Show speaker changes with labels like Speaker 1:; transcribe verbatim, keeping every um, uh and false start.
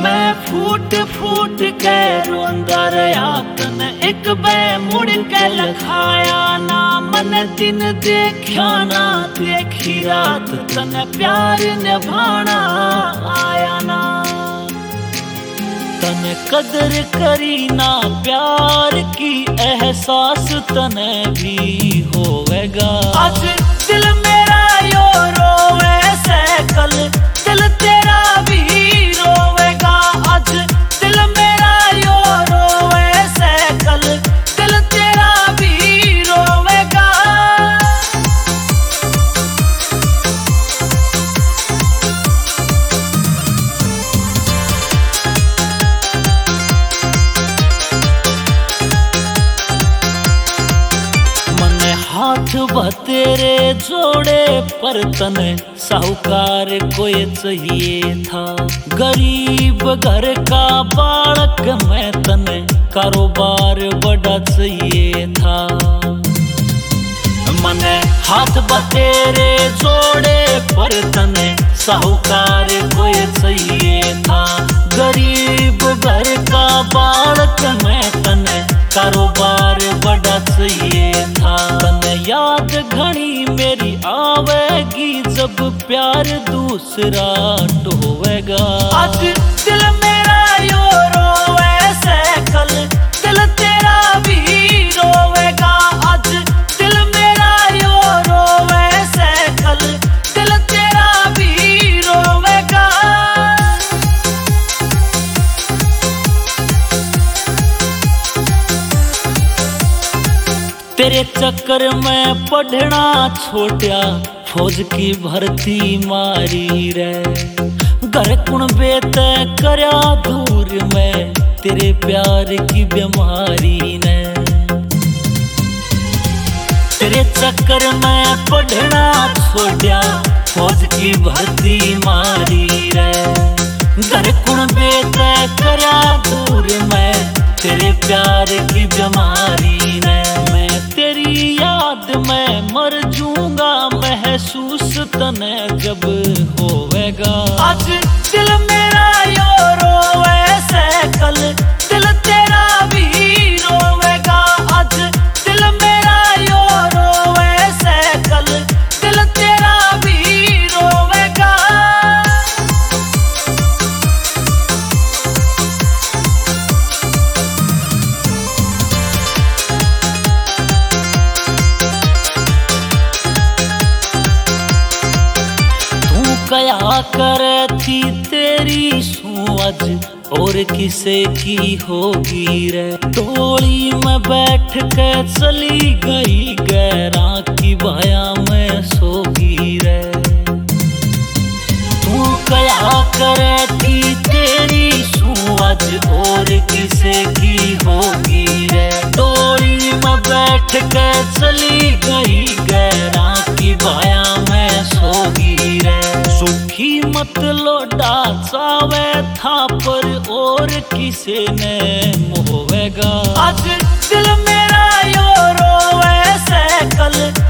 Speaker 1: मैं फूट फूट के रोंदा रहा तन एक बे मुड़ के लखाया ना मन दिन देखा ना देखी रात तन प्यार निभाना आया ना तन कदर करी ना प्यार की एहसास तन भी होवेगा। आज दिल मेरा यो रोवे से कल दिल तेरा भी रोवेगा। आज दिल मेरा यो रोवे से कल दिल तेरा भी रोवेगा। हाथ बतेरे जोड़े पर तने साहूकार कोई चाहिए था। गरीब घर का बालक मैं तने कारोबार बड़ा चाहिए था। मने हाथ बतेरे जोड़े पर तने साहूकार कोई चाहिए था। गरीब घर का बालक मैं तने कारोबार बड़ा चाहिए था। तने याद घड़ी मेरी आवेगी जब प्यार दूसरा ढोवेगा। आज दिल मेरा यो रोवे से कल दिल तेरा भी रोवेगा। आज दिल मेरा यो रोवे से कल दिल तेरा भी रोवेगा। तेरे चक्कर में पढ़ना छोटिया फौज की भर्ती मारी रे। घर कुण बेत करया दूर में तेरे प्यार की बीमारी ने। तेरे चक्कर में पढ़ना छोटिया फौज की भर्ती मारी रे। घर कुण बेत करया दूर में तेरे प्यार की बीमारी ने। तेरी याद में मर जूंगा महसूस तने जब होवेगा। आज दिल मेरा यो रोवे से कल दिल तेरा भी रोवेगा। आज दिल मेरा यो रोवे से कल दिल तेरा भी रोवेगा। कया करे थी तेरी सूअज और किसे की होगी रे। टोली में बैठ के चली गई गैरा की बाया में सोगी रे। तू कया करे थी तेरी सूअज और किसे की होगी रे। टोली में बैठ के चली गई गैरा की बाया में सोगी रे। सुखी मत लौटा चावे था पर और किसे ने मोहेगा। आज दिल मेरा यो रोवे से कल